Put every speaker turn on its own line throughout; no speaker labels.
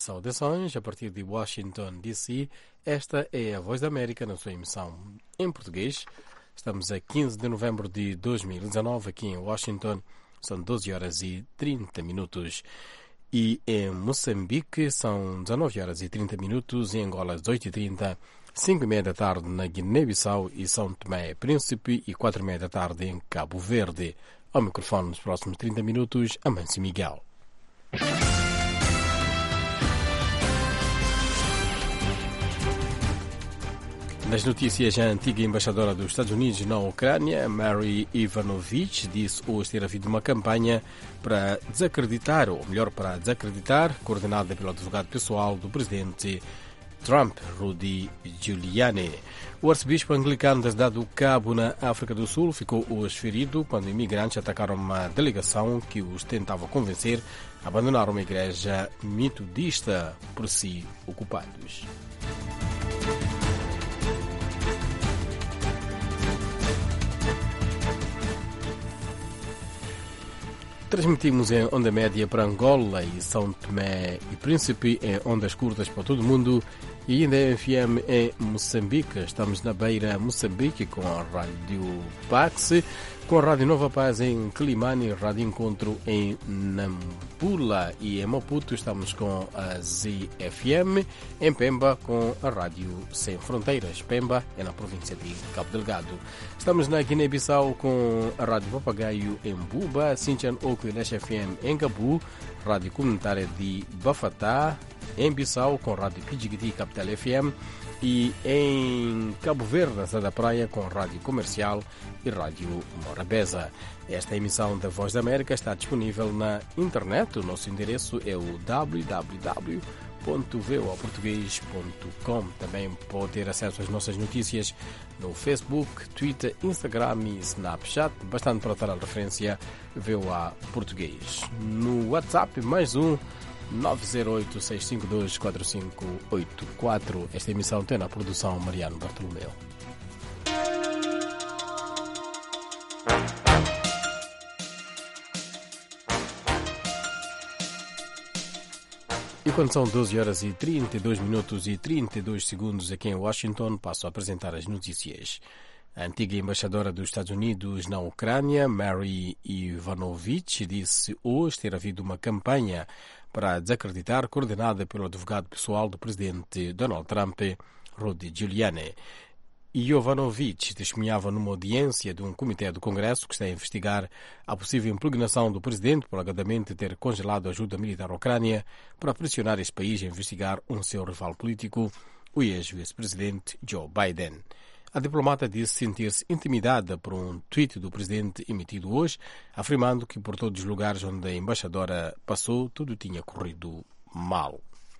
Saudações, a partir de Washington, D.C., esta é a Voz da América na sua emissão em português. Estamos a 15 de novembro de 2019, aqui em Washington, são 12 horas e 30 minutos. E em Moçambique são 19 horas e 30 minutos, em Angola 18h30, 5h30 da tarde na Guiné-Bissau e São Tomé e Príncipe e 4h30 da tarde em Cabo Verde. Ao microfone nos próximos 30 minutos, Amâncio Miguel. Nas notícias, a antiga embaixadora dos Estados Unidos na Ucrânia, Mary Ivanovich, disse hoje ter havido uma campanha para desacreditar, ou melhor, para desacreditar, coordenada pelo advogado pessoal do presidente Trump, Rudy Giuliani. O arcebispo anglicano da cidade do Cabo, na África do Sul, ficou hoje ferido quando imigrantes atacaram uma delegação que os tentava convencer a abandonar uma igreja metodista por si ocupados. Transmitimos em onda média para Angola e São Tomé e Príncipe, em ondas curtas para todo o mundo e ainda em FM em Moçambique. Estamos na Beira, Moçambique, com a Rádio Pax, com a Rádio Nova Paz em Climane, Rádio Encontro em Nampula e em Maputo estamos com a ZFM, em Pemba com a Rádio Sem Fronteiras. Pemba é na província de Cabo Delgado. Estamos na Guiné-Bissau com a Rádio Papagaio em Buba, Sinchan Oco Leste FM em Gabu, Rádio Comunitária de Bafatá, em Bissau com a Rádio Pidjigiti Capital FM e em Cabo Verde, na cidade da Praia, com a Rádio Comercial e Rádio Morabeza. Esta emissão da Voz da América está disponível na internet. O nosso endereço é o www.voaportugues.com. Também pode ter acesso às nossas notícias no Facebook, Twitter, Instagram e Snapchat, bastante para dar a referência VOA Português. No WhatsApp, mais um 908-652-4584. Esta emissão tem na produção Mariano Bartolomeu. E quando são 12 horas e 32 minutos e 32 segundos aqui em Washington, passo a apresentar as notícias. A antiga embaixadora dos Estados Unidos na Ucrânia, Mary Ivanovich, disse hoje ter havido uma campanha para desacreditar, coordenada pelo advogado pessoal do presidente Donald Trump, Rudy Giuliani. Ivanovich testemunhava numa audiência de um comitê do Congresso que está a investigar a possível impugnação do presidente por alegadamente ter congelado a ajuda militar à Ucrânia para pressionar esse país a investigar um seu rival político, o ex-vice-presidente Joe Biden. A diplomata disse sentir-se intimidada por um tweet do presidente emitido hoje, afirmando que por todos os lugares onde a embaixadora passou, tudo tinha corrido mal.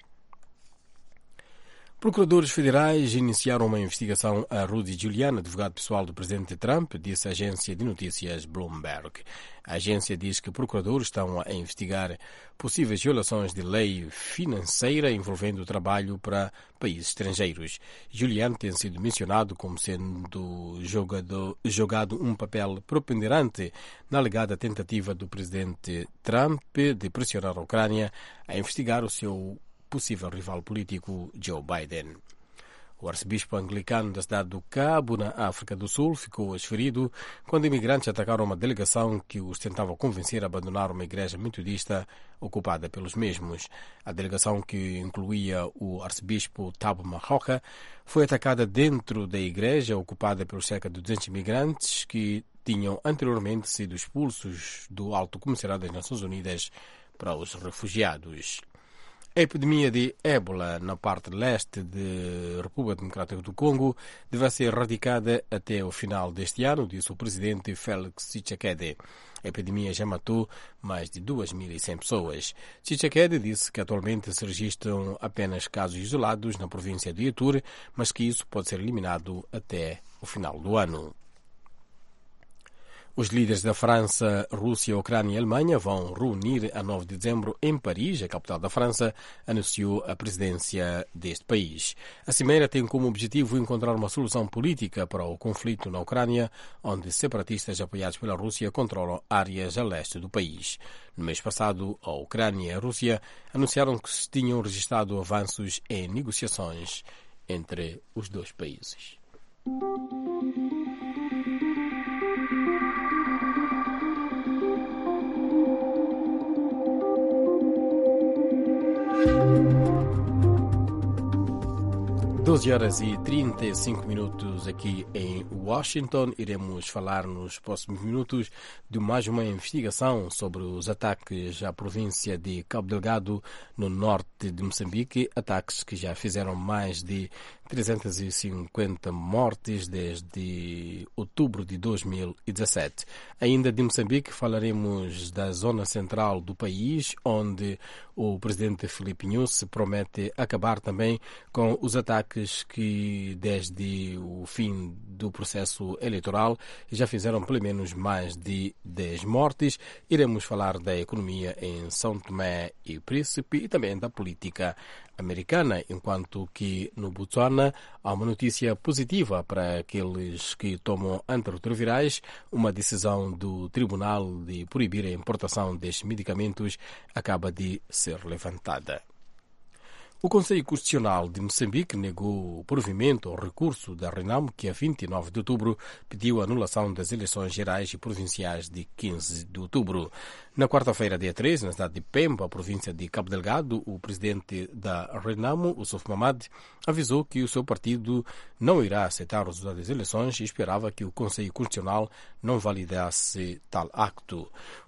Procuradores federais iniciaram uma investigação a Rudy Giuliani, advogado pessoal do presidente Trump, disse a agência de notícias Bloomberg. A agência diz que procuradores estão a investigar possíveis violações de lei financeira envolvendo o trabalho para países estrangeiros. Giuliani tem sido mencionado como sendo jogado um papel preponderante na alegada tentativa do presidente Trump de pressionar a Ucrânia a investigar o seu possível rival político Joe Biden. O arcebispo anglicano da cidade do Cabo, na África do Sul, ficou hoje ferido quando imigrantes atacaram uma delegação que os tentava convencer a abandonar uma igreja metodista ocupada pelos mesmos. A delegação, que incluía o arcebispo Thabo Makgoka, foi atacada dentro da igreja ocupada pelos cerca de 200 imigrantes que tinham anteriormente sido expulsos do Alto Comissariado das Nações Unidas para os Refugiados. A epidemia de ébola na parte leste da República Democrática do Congo deve ser erradicada até o final deste ano, disse o presidente Félix Tshisekedi. A epidemia já matou mais de 2.100 pessoas. Tshisekedi disse que atualmente se registram apenas casos isolados na província de Ituri, mas que isso pode ser eliminado até o final do ano. Os líderes da França, Rússia, Ucrânia e Alemanha vão reunir a 9 de dezembro em Paris, a capital da França, anunciou a presidência deste país. A cimeira tem como objetivo encontrar uma solução política para o conflito na Ucrânia, onde separatistas apoiados pela Rússia controlam áreas a leste do país. No mês passado, a Ucrânia e a Rússia anunciaram que se tinham registrado avanços em negociações entre os dois países. 12h35 aqui em Washington. Iremos falar nos próximos minutos de mais uma investigação sobre os ataques à província de Cabo Delgado, no norte de Moçambique, ataques que já fizeram mais de 350 mortes desde outubro de 2017. Ainda de Moçambique, falaremos da zona central do país, onde o presidente Filipe Nyusi promete acabar também com os ataques que, desde o fim do processo eleitoral, já fizeram pelo menos mais de 10 mortes. Iremos falar da economia em São Tomé e Príncipe e também da política americana, enquanto que no Botsuana há uma notícia positiva para aqueles que tomam antirretrovirais. Uma decisão do Tribunal de proibir a importação destes medicamentos acaba de ser levantada. O Conselho Constitucional de Moçambique negou o provimento ao recurso da Renamo, que a 29 de outubro pediu a anulação das eleições gerais e provinciais de 15 de outubro. Na quarta-feira, dia 13, na cidade de Pemba, província de Cabo Delgado, o presidente da Renamo, o Souf Mamad, avisou que o seu partido não irá aceitar os resultados das eleições e esperava que o Conselho Constitucional não validasse tal acto.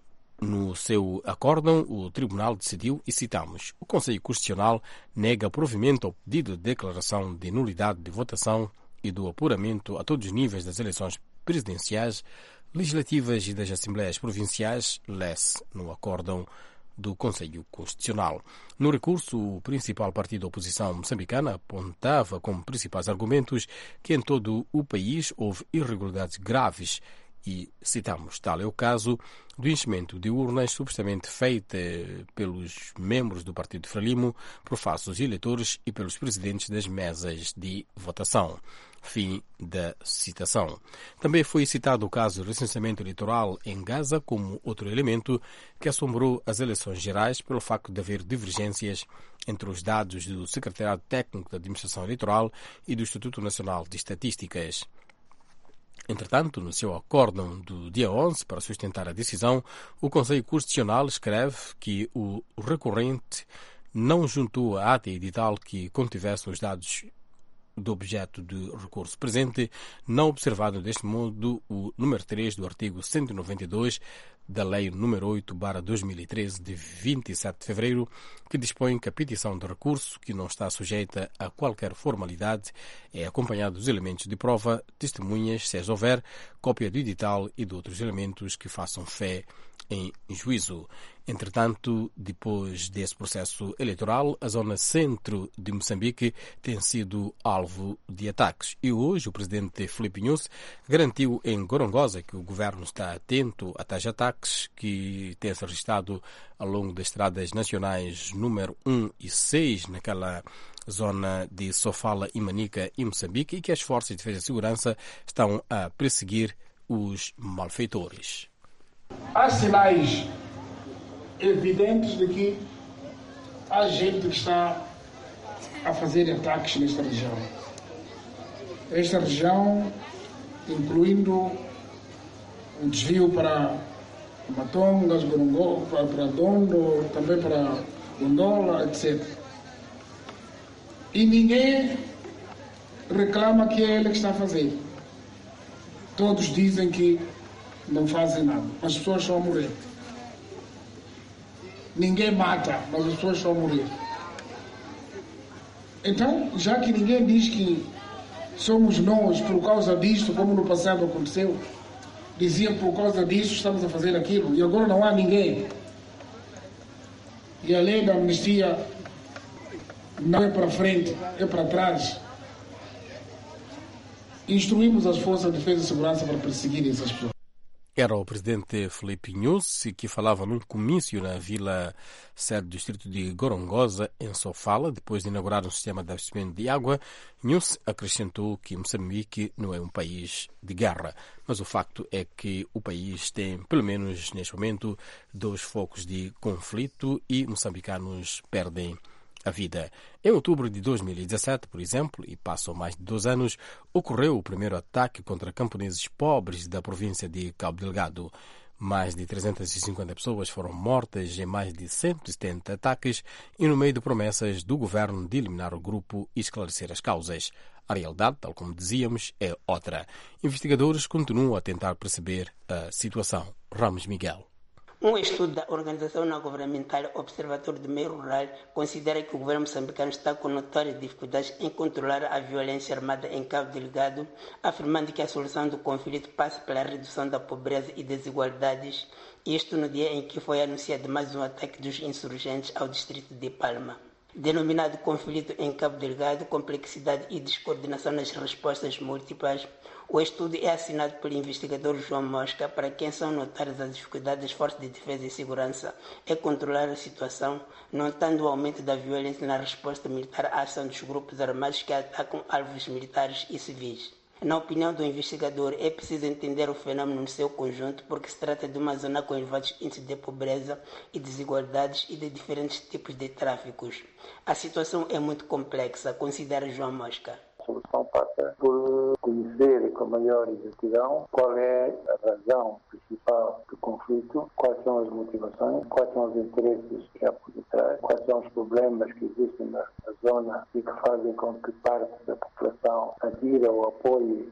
No seu acórdão, o Tribunal decidiu, e citamos, o Conselho Constitucional nega provimento ao pedido de declaração de nulidade de votação e do apuramento a todos os níveis das eleições presidenciais, legislativas e das Assembleias Provinciais, lesse no acórdão do Conselho Constitucional. No recurso, o principal partido da oposição moçambicana apontava como principais argumentos que em todo o país houve irregularidades graves e, citamos, tal é o caso do enchimento de urnas supostamente feita pelos membros do Partido Frelimo por falsos eleitores e pelos presidentes das mesas de votação. Fim da citação. Também foi citado o caso do recenseamento eleitoral em Gaza como outro elemento que assombrou as eleições gerais pelo facto de haver divergências entre os dados do Secretariado Técnico da Administração Eleitoral e do Instituto Nacional de Estatísticas. Entretanto, no seu acórdão do dia 11, para sustentar a decisão, o Conselho Constitucional escreve que o recorrente não juntou a ata edital que contivesse os dados do objeto de recurso presente, não observado deste modo o número 3 do artigo 192 da Lei nº 8/2013, de 27 de fevereiro, que dispõe que a petição de recurso, que não está sujeita a qualquer formalidade, é acompanhada dos elementos de prova, testemunhas, se as houver, cópia do edital e de outros elementos que façam fé em juízo. Entretanto, depois desse processo eleitoral, a zona centro de Moçambique tem sido alvo de ataques. E hoje o presidente Filipe Nyusi garantiu em Gorongosa que o governo está atento a tais ataques que têm-se registrado ao longo das estradas nacionais número 1 e 6, naquela zona de Sofala e Manica e Moçambique, e que as forças de defesa e segurança estão a perseguir os malfeitores.
Há sinais evidentes de que há gente que está a fazer ataques nesta região. Esta região, incluindo o desvio para Matongas, Gorongo, para Dondo, também para Gondola, etc. E ninguém reclama que é ele que está a fazer. Todos dizem que não fazem nada, as pessoas estão a morrer. Ninguém mata, mas as pessoas estão a morrer. Então, já que ninguém diz que somos nós por causa disto, como no passado aconteceu, diziam por causa disso estamos a fazer aquilo, e agora não há ninguém. E a lei da amnistia não é para frente, é para trás. Instruímos as forças de defesa e segurança para perseguir essas pessoas.
Era o presidente Filipe Nyusi que falava num comício na vila sede do distrito de Gorongosa, em Sofala, depois de inaugurar um sistema de abastecimento de água. Nyusi acrescentou que Moçambique não é um país de guerra, mas o facto é que o país tem, pelo menos neste momento, 2 focos de conflito e moçambicanos perdem a vida. Em outubro de 2017, por exemplo, e passam mais de 2 anos, ocorreu o primeiro ataque contra camponeses pobres da província de Cabo Delgado. Mais de 350 pessoas foram mortas em mais de 170 ataques e no meio de promessas do governo de eliminar o grupo e esclarecer as causas. A realidade, tal como dizíamos, é outra. Investigadores continuam a tentar perceber a situação. Ramos Miguel.
Um estudo da organização não governamental Observatório do Meio Rural considera que o governo moçambicano está com notórias dificuldades em controlar a violência armada em Cabo Delgado, afirmando que a solução do conflito passa pela redução da pobreza e desigualdades, isto no dia em que foi anunciado mais um ataque dos insurgentes ao distrito de Palma. Denominado conflito em Cabo Delgado, complexidade e descoordenação nas respostas múltiplas, o estudo é assinado pelo investigador João Mosca, para quem são notárias as dificuldades das forças de defesa e segurança em controlar a situação, notando o aumento da violência na resposta militar à ação dos grupos armados que atacam alvos militares e civis. Na opinião do investigador, é preciso entender o fenômeno no seu conjunto, porque se trata de uma zona com elevados índices de pobreza e desigualdades e de diferentes tipos de tráficos. A situação é muito complexa, considera João Mosca.
A solução passa por conhecer com maior exatidão qual é a razão principal do conflito, quais são as motivações, quais são os interesses que há por detrás, quais são os problemas que existem na zona e que fazem com que parte da população adira ou apoie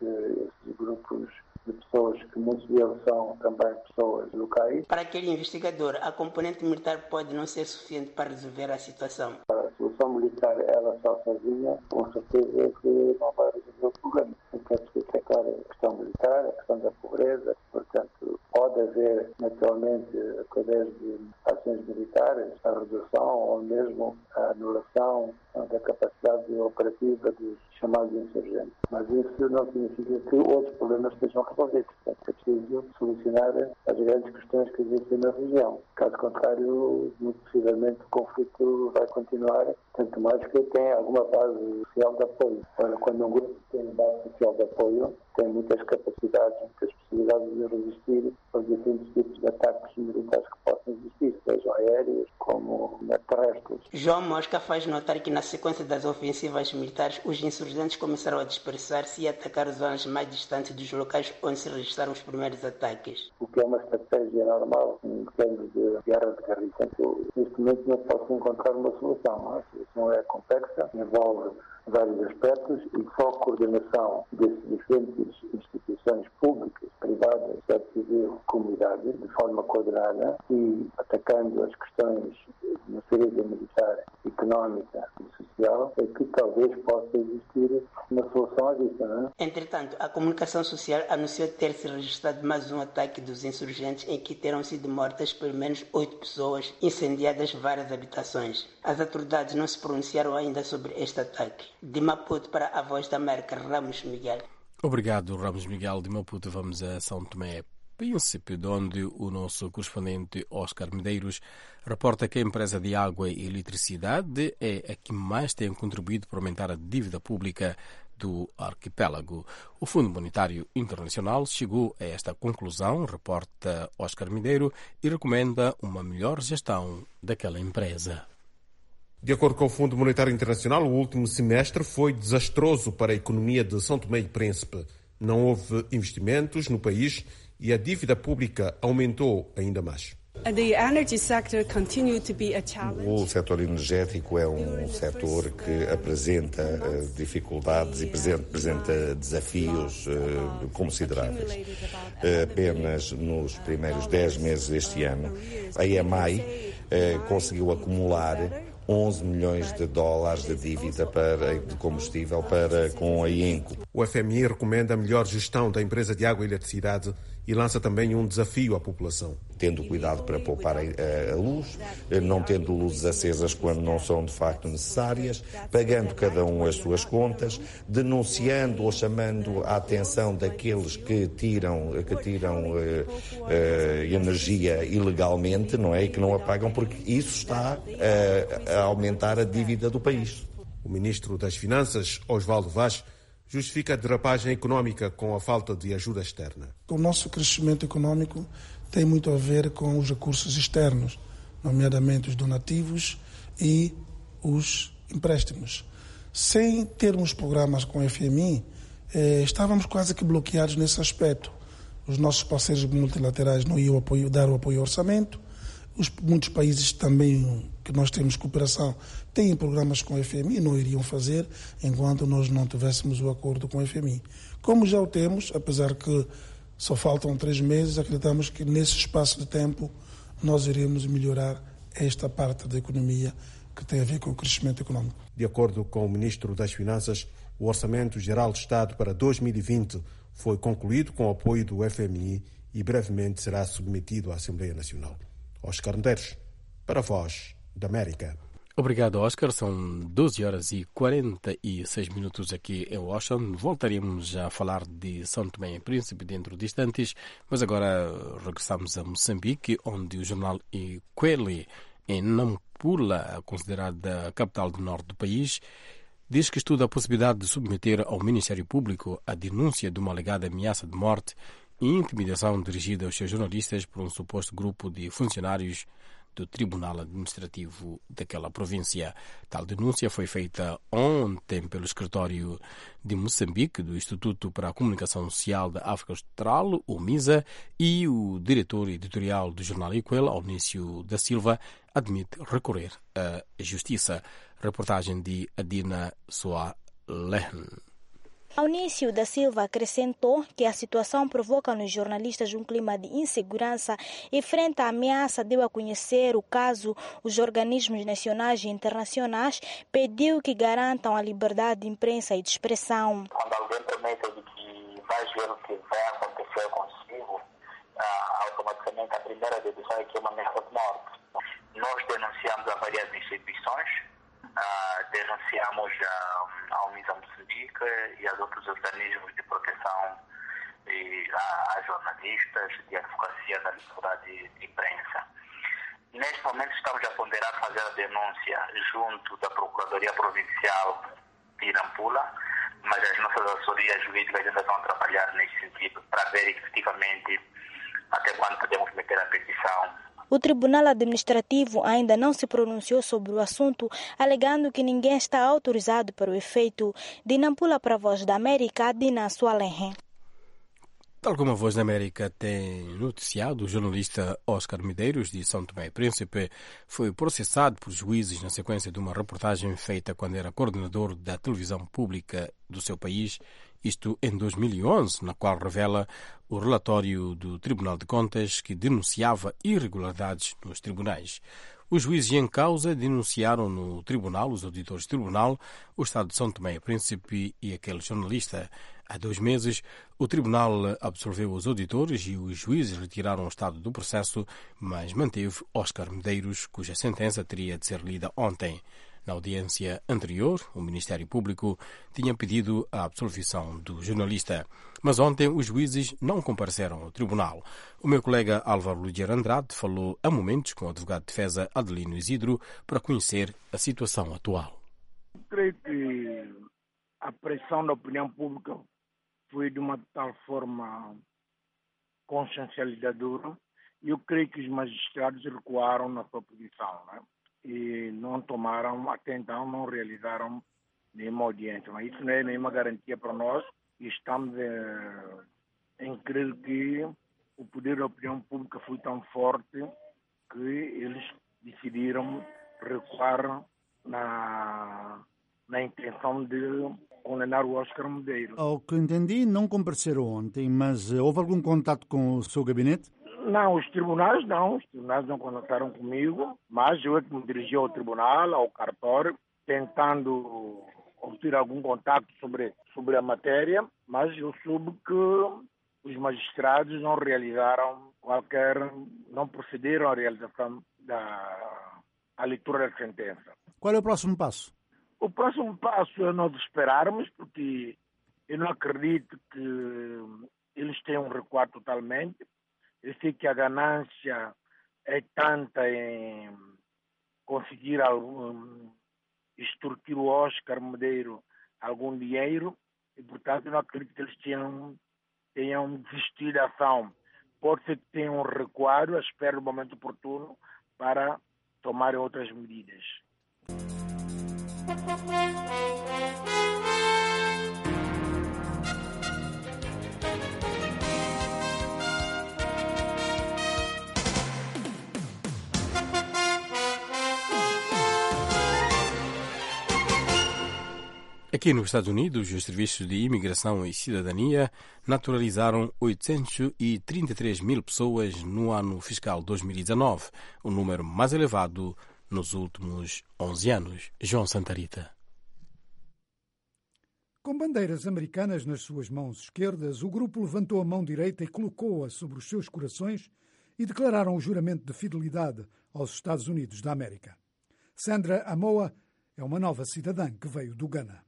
esses grupos de pessoas que muitos deles são também pessoas locais.
Para aquele investigador, a componente militar pode não ser suficiente para resolver a situação.
A solução militar, ela só sozinha, com certeza que não vai resolver o problema. Então, se atacar a questão militar, a questão da pobreza, portanto, pode haver naturalmente, através de ações militares, a redução ou mesmo a anulação da capacidade operativa dos chamados insurgentes. Mas isso não significa que outros problemas estejam resolvidos. Portanto, é preciso solucionar as grandes questões que existem na região. Caso contrário, muito possivelmente o conflito vai continuar, tanto mais que tem alguma base social de apoio. Ora, quando um grupo tem base social de apoio, tem muitas capacidades, muitas possibilidades de resistir aos diferentes tipos de ataques militares que possam existir, sejam aéreos como terrestres.
João Mosca faz notar que na sequência das ofensivas militares, os insurgentes começaram a dispersar-se e atacar zonas mais distantes dos locais onde se registraram os primeiros ataques.
O que é uma estratégia normal em termos de guerra de guerrilha. Portanto, neste momento não posso encontrar uma solução. A solução é complexa, envolve vários aspectos e só a coordenação desses diferentes instituições públicas, privadas, sociedade civil, comunidade, de forma coordenada e atacando as questões de natureza militar, económica e social, é que talvez possa existir uma solução a isso, não é?
Entretanto, a comunicação social anunciou ter-se registrado mais um ataque dos insurgentes em que terão sido mortas pelo menos 8 pessoas, incendiadas várias habitações. As autoridades não se pronunciaram ainda sobre este ataque. De Maputo para a Voz da América, Ramos Miguel.
Obrigado, Ramos Miguel. De Maputo vamos a São Tomé Príncipe, de onde o nosso correspondente Oscar Medeiros reporta que a empresa de água e eletricidade é a que mais tem contribuído para aumentar a dívida pública do arquipélago. O Fundo Monetário Internacional chegou a esta conclusão, reporta Oscar Medeiros, e recomenda uma melhor gestão daquela empresa.
De acordo com o Fundo Monetário Internacional, o último semestre foi desastroso para a economia de São Tomé e Príncipe. Não houve investimentos no país e a dívida pública aumentou ainda mais.
O setor energético é um setor que apresenta dificuldades e apresenta desafios consideráveis. Apenas nos primeiros 10 meses deste ano, a EMAI conseguiu acumular 11 milhões de dólares de dívida de combustível com a IENCO.
O FMI recomenda a melhor gestão da empresa de água e eletricidade e lança também um desafio à população.
Tendo cuidado para poupar a luz, não tendo luzes acesas quando não são de facto necessárias, pagando cada um as suas contas, denunciando ou chamando a atenção daqueles que tiram energia ilegalmente, não é? E que não a pagam, porque isso está a aumentar a dívida do país.
O ministro das Finanças, Osvaldo Vaz, justifica a derrapagem económica com a falta de ajuda externa.
O nosso crescimento económico tem muito a ver com os recursos externos, nomeadamente os donativos e os empréstimos. Sem termos programas com o FMI, estávamos quase que bloqueados nesse aspecto. Os nossos parceiros multilaterais não iam dar o apoio ao orçamento. Muitos países também que nós temos cooperação têm programas com o FMI e não iriam fazer enquanto nós não tivéssemos o acordo com o FMI. Como já o temos, apesar que só faltam 3 meses, acreditamos que nesse espaço de tempo nós iremos melhorar esta parte da economia que tem a ver com o crescimento económico.
De acordo com o ministro das Finanças, o Orçamento Geral de Estado para 2020 foi concluído com o apoio do FMI e brevemente será submetido à Assembleia Nacional. Oscar Medeiros, para a Voz da América.
Obrigado, Oscar. São 12 horas e 46 minutos aqui em Washington. Voltaremos a falar de São Tomé e Príncipe dentro de instantes, mas agora regressamos a Moçambique, onde o jornal Ikweli, em Nampula, considerada a capital do norte do país, diz que estuda a possibilidade de submeter ao Ministério Público a denúncia de uma alegada ameaça de morte e intimidação dirigida aos seus jornalistas por um suposto grupo de funcionários do Tribunal Administrativo daquela província. Tal denúncia foi feita ontem pelo escritório de Moçambique, do Instituto para a Comunicação Social da África Austral, o MISA, e o diretor editorial do jornal Ikwel, Aunício da Silva, admite recorrer à justiça. Reportagem de Adina Soalehen.
Aunício da Silva acrescentou que a situação provoca nos jornalistas um clima de insegurança e, frente à ameaça, deu a conhecer o caso. Os organismos nacionais e internacionais pediu que garantam a liberdade de imprensa e de expressão.
Quando alguém promete que vai ver o que vai acontecer consigo, automaticamente a primeira dedução é que é uma ameaça de morte. Nós denunciamos a várias instituições, denunciamos ao MISA Moçambique e aos outros organismos de proteção a jornalistas, de advocacia da liberdade de imprensa. Neste momento estamos a ponderar fazer a denúncia junto da Procuradoria Provincial de Nampula, mas as nossas assessorias jurídicas ainda estão a trabalhar nesse sentido para ver efetivamente até quando podemos meter a petição.
O Tribunal Administrativo ainda não se pronunciou sobre o assunto, alegando que ninguém está autorizado para o efeito. De Nampula para a Voz da América, Dina Soalehen.
Tal como a Voz da América tem noticiado, o jornalista Oscar Medeiros, de São Tomé e Príncipe, foi processado por juízes na sequência de uma reportagem feita quando era coordenador da televisão pública do seu país, isto em 2011, na qual revela o relatório do Tribunal de Contas que denunciava irregularidades nos tribunais. Os juízes em causa denunciaram no tribunal, os auditores do tribunal, o Estado de São Tomé e Príncipe e aquele jornalista. Há 2 meses, o tribunal absolveu os auditores e os juízes retiraram o estado do processo, mas manteve Oscar Medeiros, cuja sentença teria de ser lida ontem. Na audiência anterior, o Ministério Público tinha pedido a absolvição do jornalista, mas ontem os juízes não compareceram ao tribunal. O meu colega Álvaro Ludier Andrade falou a momentos com o advogado de defesa Adelino Isidro para conhecer a situação atual.
Creio que a pressão da opinião pública foi de uma tal forma consciencializadora e eu creio que os magistrados recuaram na sua posição, né? E não tomaram, até então, não realizaram nenhuma audiência. Mas isso não é nenhuma garantia para nós e estamos em crer que o poder da opinião pública foi tão forte que eles decidiram recuar na intenção de condenar o Oscar Medeiros.
Ao que entendi, não compareceram ontem, mas houve algum contato com o seu gabinete?
Não, os tribunais não contaram comigo, mas eu é que me dirigi ao tribunal, ao cartório, tentando obter algum contato sobre a matéria, mas eu soube que os magistrados não procederam à realização da leitura da sentença.
Qual é o próximo passo?
O próximo passo é nós esperarmos, porque eu não acredito que eles tenham recuado totalmente. Eu sei que a ganância é tanta em conseguir extorquir o Oscar Medeiros algum dinheiro e, portanto, eu não acredito que eles tenham desistido da ação. Pode ser que tenham recuado, eu espero o momento oportuno para tomarem outras medidas.
Aqui nos Estados Unidos, os serviços de imigração e cidadania naturalizaram 833 mil pessoas no ano fiscal 2019, o número mais elevado nos últimos 11 anos. João Santarita.
Com bandeiras americanas nas suas mãos esquerdas, o grupo levantou a mão direita e colocou-a sobre os seus corações e declararam o juramento de fidelidade aos Estados Unidos da América. Sandra Amoa é uma nova cidadã que veio do Ghana.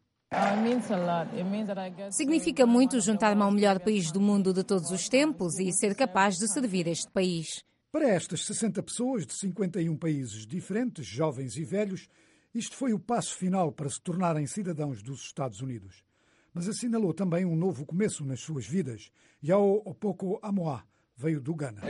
Significa muito juntar-me ao melhor país do mundo de todos os tempos e ser capaz de servir este país.
Para estas 60 pessoas de 51 países diferentes, jovens e velhos, isto foi o passo final para se tornarem cidadãos dos Estados Unidos. Mas assinalou também um novo começo nas suas vidas. Yao Opoko Amoa veio do Ghana.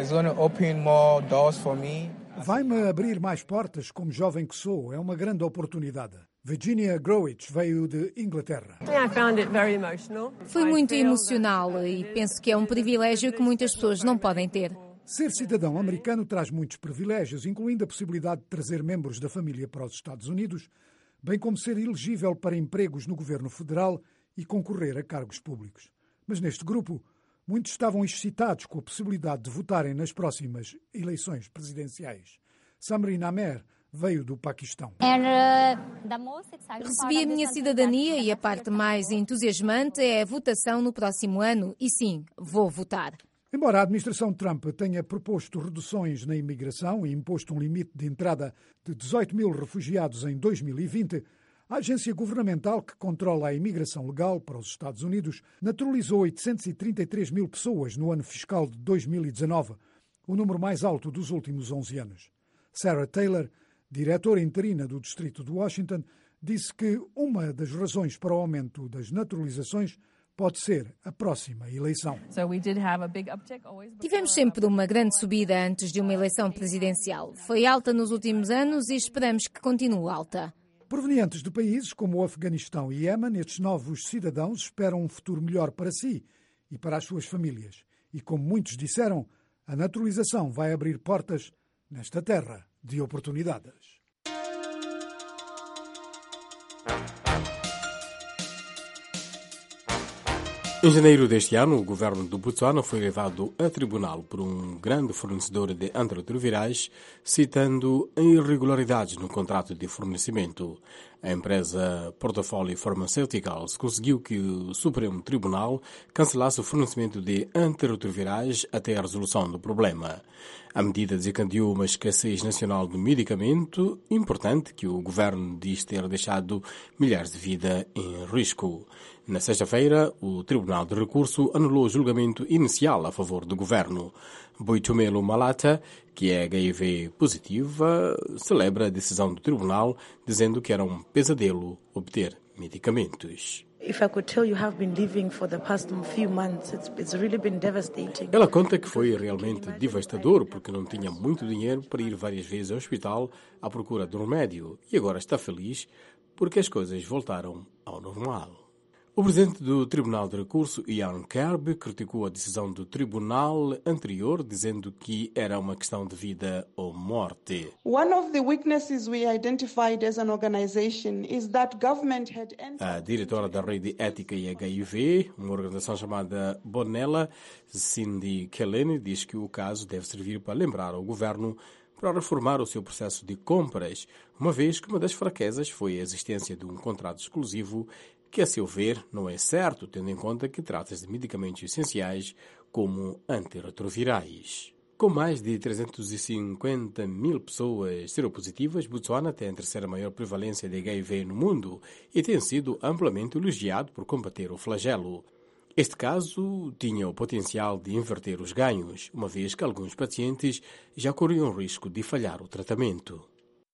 Vai-me abrir mais portas como jovem que sou. É uma grande oportunidade. Virginia Growich veio de Inglaterra.
Foi muito emocional e penso que é um privilégio que muitas pessoas não podem ter.
Ser cidadão americano traz muitos privilégios, incluindo a possibilidade de trazer membros da família para os Estados Unidos, bem como ser elegível para empregos no governo federal e concorrer a cargos públicos. Mas neste grupo, muitos estavam excitados com a possibilidade de votarem nas próximas eleições presidenciais. Samri Namer veio do Paquistão.
Recebi a minha cidadania e a parte mais entusiasmante é a votação no próximo ano. E sim, vou votar.
Embora a administração Trump tenha proposto reduções na imigração e imposto um limite de entrada de 18 mil refugiados em 2020, a agência governamental que controla a imigração legal para os Estados Unidos naturalizou 833 mil pessoas no ano fiscal de 2019, o número mais alto dos últimos 11 anos. Sarah Taylor, diretora interina do Distrito de Washington, disse que uma das razões para o aumento das naturalizações pode ser a próxima eleição.
Tivemos sempre uma grande subida antes de uma eleição presidencial. Foi alta nos últimos anos e esperamos que continue alta.
Provenientes de países como o Afeganistão e Iémen, estes novos cidadãos esperam um futuro melhor para si e para as suas famílias. E como muitos disseram, a naturalização vai abrir portas nesta terra de oportunidades.
Em janeiro deste ano, o governo do Botsuana foi levado a tribunal por um grande fornecedor de antirretrovirais, citando irregularidades no contrato de fornecimento. A empresa Portfolio Pharmaceuticals conseguiu que o Supremo Tribunal cancelasse o fornecimento de antirretrovirais até a resolução do problema. A medida desencadeou uma escassez nacional de medicamento importante que o governo diz ter deixado milhares de vidas em risco. Na sexta-feira, o Tribunal de Recurso anulou o julgamento inicial a favor do governo. Boitumelo Malata, que é HIV positiva, celebra a decisão do tribunal, dizendo que era um pesadelo obter medicamentos. Ela conta que foi realmente devastador porque não tinha muito dinheiro para ir várias vezes ao hospital à procura de um remédio e agora está feliz porque as coisas voltaram ao normal. O presidente do Tribunal de Recurso, Ian Kerb, criticou a decisão do tribunal anterior, dizendo que era uma questão de vida ou morte. A diretora da Rede Ética e HIV, uma organização chamada Bonella, Cindy Kellene, diz que o caso deve servir para lembrar ao governo para reformar o seu processo de compras, uma vez que uma das fraquezas foi a existência de um contrato exclusivo que, a seu ver, não é certo, tendo em conta que trata-se de medicamentos essenciais como antirretrovirais. Com mais de 350 mil pessoas seropositivas, Botsuana tem a terceira maior prevalência de HIV no mundo e tem sido amplamente elogiado por combater o flagelo. Este caso tinha o potencial de inverter os ganhos, uma vez que alguns pacientes já corriam o risco de falhar o tratamento.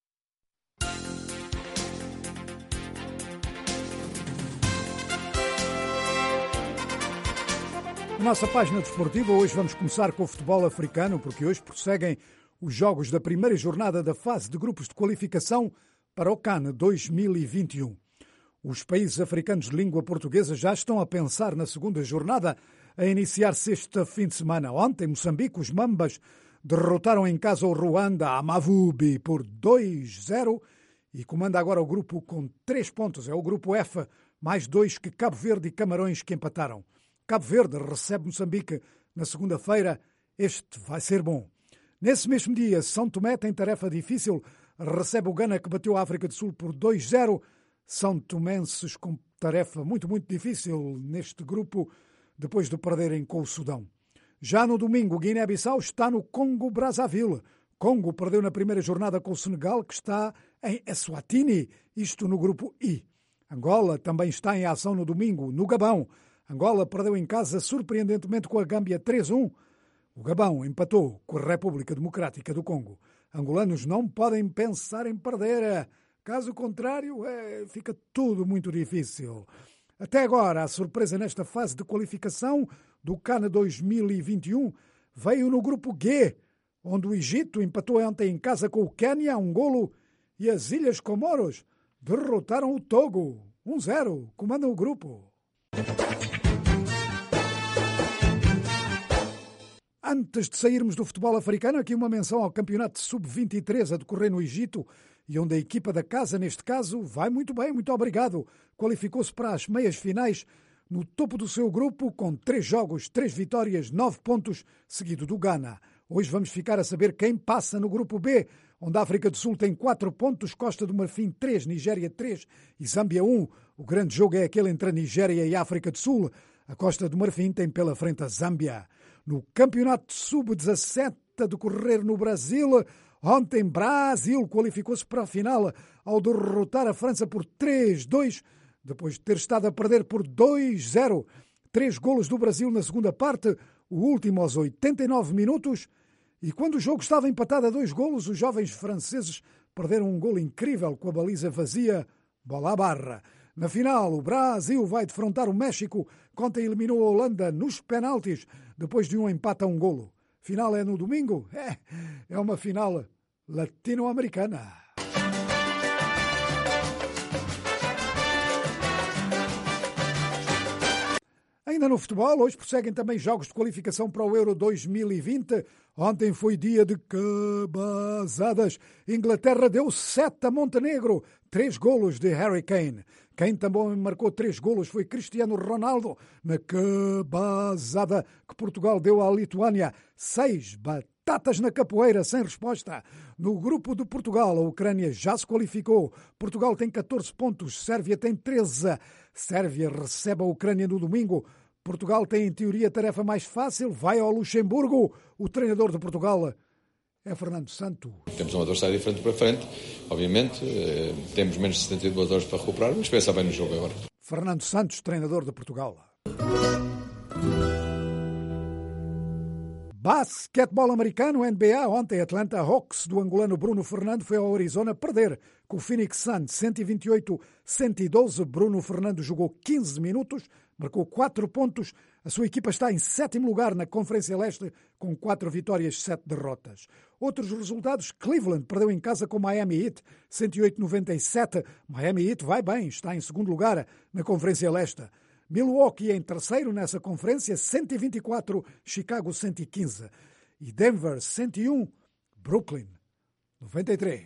Nossa página desportiva, hoje vamos começar com o futebol africano, porque hoje prosseguem os jogos da primeira jornada da fase de grupos de qualificação para o CAN 2021. Os países africanos de língua portuguesa já estão a pensar na segunda jornada a iniciar-se este fim de semana. Ontem, Moçambique, os Mambas derrotaram em casa o Ruanda, a Mavubi, por 2-0 e comanda agora o grupo com 3 pontos. É o grupo F, mais 2 que Cabo Verde e Camarões que empataram. Cabo Verde recebe Moçambique na segunda-feira. Este vai ser bom. Nesse mesmo dia, São Tomé tem tarefa difícil. Recebe o Gana, que bateu a África do Sul por 2-0. São tomenses com tarefa muito difícil neste grupo, depois de perderem com o Sudão. Já no domingo, Guiné-Bissau está no Congo-Brazzaville. Congo perdeu na primeira jornada com o Senegal, que está em Eswatini, isto no grupo I. Angola também está em ação no domingo, no Gabão. Angola perdeu em casa surpreendentemente com a Gâmbia 3-1. O Gabão empatou com a República Democrática do Congo. Angolanos não podem pensar em perder. Caso contrário, fica tudo muito difícil. Até agora, a surpresa nesta fase de qualificação do CAN 2021 veio no grupo G, onde o Egito empatou ontem em casa com o Quênia, 1-0, e as Ilhas Comoros derrotaram o Togo, 1-0, comandam o grupo. Antes de sairmos do futebol africano, aqui uma menção ao campeonato Sub-23 a decorrer no Egito, e onde a equipa da casa, neste caso, vai muito bem, muito obrigado. Qualificou-se para as meias finais no topo do seu grupo, com 3 jogos, 3 vitórias, 9 pontos, seguido do Ghana. Hoje vamos ficar a saber quem passa no grupo B, onde a África do Sul tem 4 pontos, Costa do Marfim 3, Nigéria 3 e Zâmbia 1. O grande jogo é aquele entre a Nigéria e a África do Sul. A Costa do Marfim tem pela frente a Zâmbia. No campeonato Sub-17 a decorrer no Brasil, ontem Brasil qualificou-se para a final ao derrotar a França por 3-2, depois de ter estado a perder por 2-0. 3 golos do Brasil na segunda parte, o último aos 89 minutos. E quando o jogo estava empatado a 2 golos, os jovens franceses perderam um golo incrível com a baliza vazia, bola à barra. Na final, o Brasil vai defrontar o México, que ontem eliminou a Holanda nos penaltis, depois de um empate a 1 golo. Final é no domingo? É uma final latino-americana. Ainda no futebol, hoje prosseguem também jogos de qualificação para o Euro 2020. Ontem foi dia de cabazadas. Inglaterra deu 7 a Montenegro, 3 golos de Harry Kane. Quem também marcou 3 golos foi Cristiano Ronaldo, na cabazada que Portugal deu à Lituânia. 6 batatas na capoeira, sem resposta. No grupo de Portugal, a Ucrânia já se qualificou. Portugal tem 14 pontos, Sérvia tem 13. Sérvia recebe a Ucrânia no domingo. Portugal tem, em teoria, tarefa mais fácil, vai ao Luxemburgo. O treinador de Portugal é Fernando Santos.
Temos um adversário diferente para frente, obviamente, temos menos de 72 horas para recuperar, mas pensa bem no jogo agora.
Fernando Santos, treinador de Portugal. Basquetebol americano, NBA, ontem Atlanta Hawks do angolano Bruno Fernando foi ao Arizona perder com o Phoenix Suns 128-112. Bruno Fernando jogou 15 minutos, marcou 4 pontos. A sua equipa está em 7º lugar na Conferência Leste com 4 vitórias, 7 derrotas. Outros resultados, Cleveland perdeu em casa com Miami Heat 108-97. Miami Heat vai bem, está em 2º lugar na Conferência Leste. Milwaukee em 3º nessa conferência, 124, Chicago 115. E Denver 101, Brooklyn 93.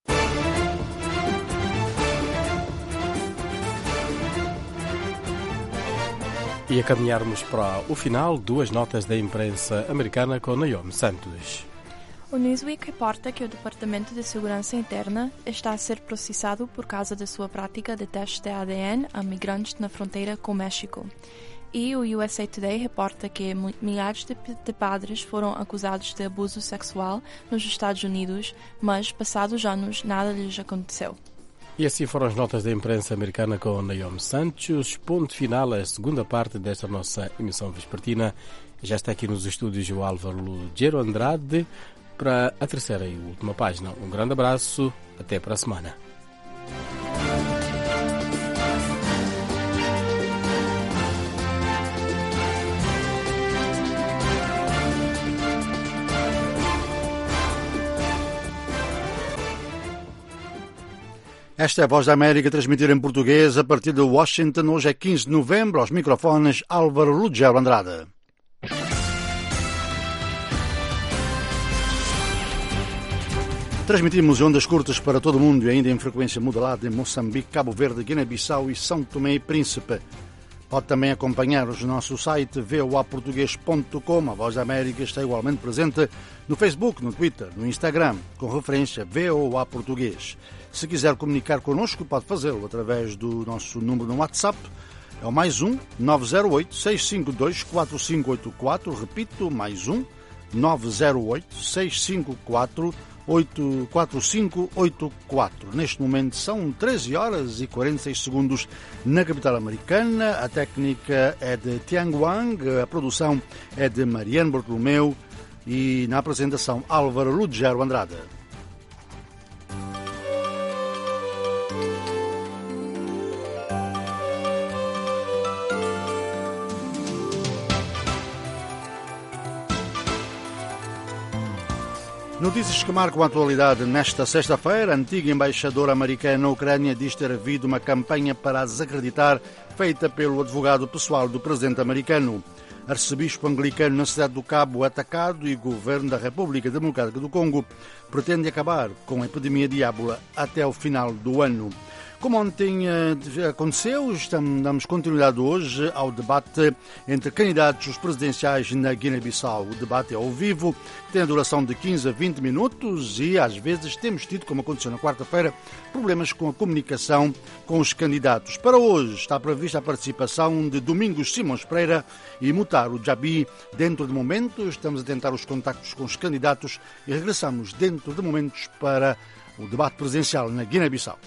E a caminharmos para o final, 2 notas da imprensa americana com Naomi Santos.
O Newsweek reporta que o Departamento de Segurança Interna está a ser processado por causa da sua prática de testes de ADN a migrantes na fronteira com o México. E o USA Today reporta que milhares de padres foram acusados de abuso sexual nos Estados Unidos, mas passados anos nada lhes aconteceu.
E assim foram as notas da imprensa americana com Naomi Santos. Ponto final à segunda parte desta nossa emissão vespertina. Já está aqui nos estúdios o Álvaro Lugero Andrade para a terceira e última página. Um grande abraço, até para a semana.
Esta é a Voz da América, transmitida em português a partir de Washington. Hoje é 15 de novembro. Aos microfones, Álvaro Lugero Andrade. Transmitimos ondas curtas para todo o mundo e ainda em frequência modulada em Moçambique, Cabo Verde, Guiné-Bissau e São Tomé e Príncipe. Pode também acompanhar-nos no nosso site voaportugues.com. A Voz da América está igualmente presente no Facebook, no Twitter, no Instagram, com referência VOA Português. Se quiser comunicar connosco, pode fazê-lo através do nosso número no WhatsApp. É o +1 908 652 4584. Repito, +1 908 654 4584. Neste momento são 13 horas e 46 segundos na capital americana. A técnica é de Tiang Wang, a produção é de Mariano Bartolomeu e na apresentação Álvaro Lugero Andrade. Notícias que marcam a atualidade nesta sexta-feira. A antiga embaixadora americana na Ucrânia diz ter havido uma campanha para a desacreditar feita pelo advogado pessoal do presidente americano. Arcebispo anglicano na cidade do Cabo atacado e governo da República Democrática do Congo pretende acabar com a epidemia de ébola até o final do ano. Como ontem aconteceu, damos continuidade hoje ao debate entre candidatos presidenciais na Guiné-Bissau. O debate é ao vivo, tem a duração de 15 a 20 minutos e às vezes temos tido, como aconteceu na quarta-feira, problemas com a comunicação com os candidatos. Para hoje está prevista a participação de Domingos Simões Pereira e Mutaro Jabi. Dentro de momentos estamos a tentar os contactos com os candidatos e regressamos dentro de momentos para o debate presidencial na Guiné-Bissau.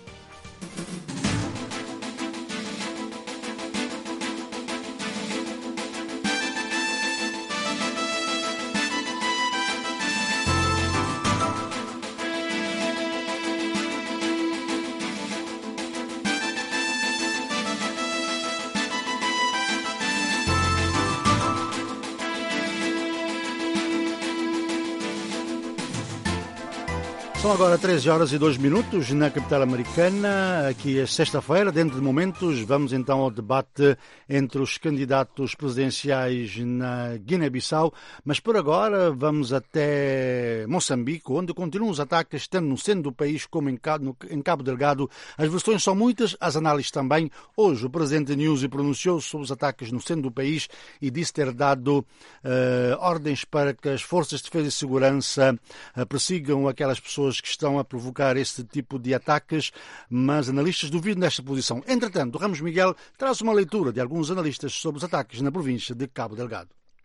São agora 13 horas e 2 minutos na capital americana. Aqui é sexta-feira. Dentro de momentos vamos então ao debate entre os candidatos presidenciais na Guiné-Bissau. Mas por agora vamos até Moçambique, onde continuam os ataques, tanto no centro do país como em Cabo Delgado. As versões são muitas, as análises também. Hoje o presidente Nyusi pronunciou-se sobre os ataques no centro do país e disse ter dado ordens para que as forças de defesa e segurança persigam aquelas pessoas que estão a provocar esse tipo de ataques, mas analistas duvidam desta posição. Entretanto, Ramos Miguel traz uma leitura de alguns analistas sobre os ataques na província de Cabo Delgado.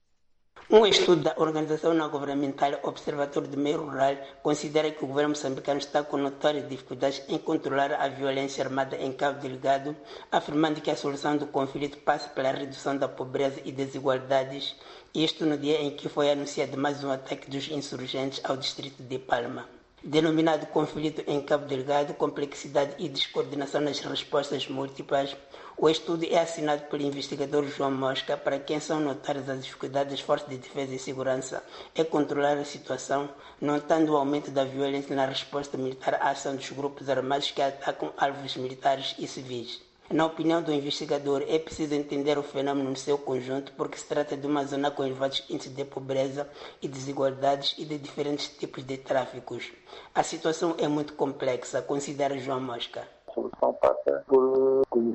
Um estudo da organização não governamental Observatório de Meio Rural considera que o governo moçambicano está com notórias dificuldades em controlar a violência armada em Cabo Delgado, afirmando que a solução do conflito passa pela redução da pobreza e desigualdades, isto no dia em que foi anunciado mais um ataque dos insurgentes ao distrito de Palma. Denominado conflito em Cabo Delgado, complexidade e descoordenação nas respostas múltiplas, o estudo é assinado pelo investigador João Mosca, para quem são notárias as dificuldades das forças de defesa e segurança em controlar a situação, notando o aumento da violência na resposta militar à ação dos grupos armados que atacam alvos militares e civis. Na opinião do investigador, é preciso entender o fenômeno no seu conjunto, porque se trata de uma zona com elevados índices de pobreza e desigualdades e de diferentes tipos de tráficos. A situação é muito complexa, considera João Mosca.
A solução passa por conhecer